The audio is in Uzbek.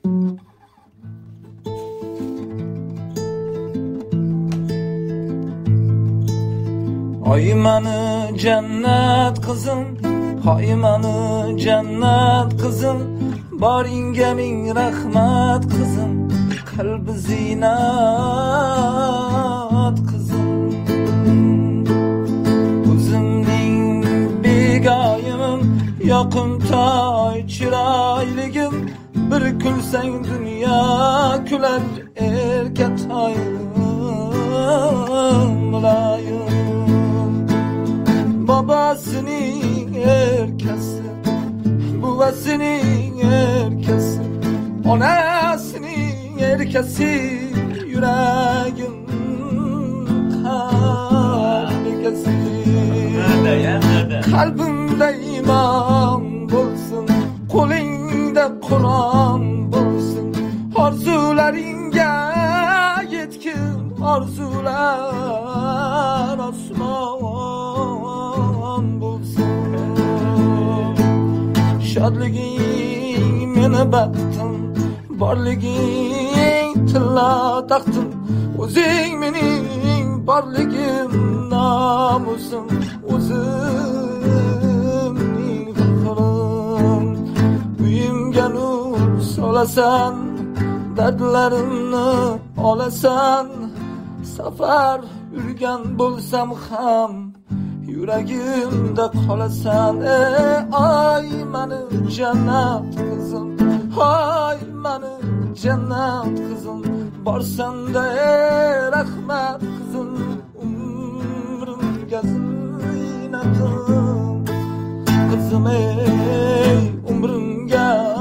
Oy mani jannat qizim, hoy mani jannat qizim, boringga ming rahmat qizim, qalbi zinat qizim. O'zimning begoyimim, yoqimtoy chiroyligim, bir kulsang dunyo kular, erkatoyim muloyim. Babasının erkesi, buvasının erkesi, anasının erkesi, yüreğin kalbikesi. Kalbimde iman bulsun, kolingda Kur'an bulsun, arzularinga yetkin, arzular osmon bulsun. Şadliging meni baxtim, borliging tilla taxtim, o'zing mening borligim, nomusim, o'zimning faxrim. Uyimga nur solasan, dardlarimni olasan, safar yurgan bo'lsam ham yuragimda qolasan. Ay mani jannat qizim, hoy mani jannat qizim, borsanda rahmat qizim, umrimga ziynatim qizim, umrimga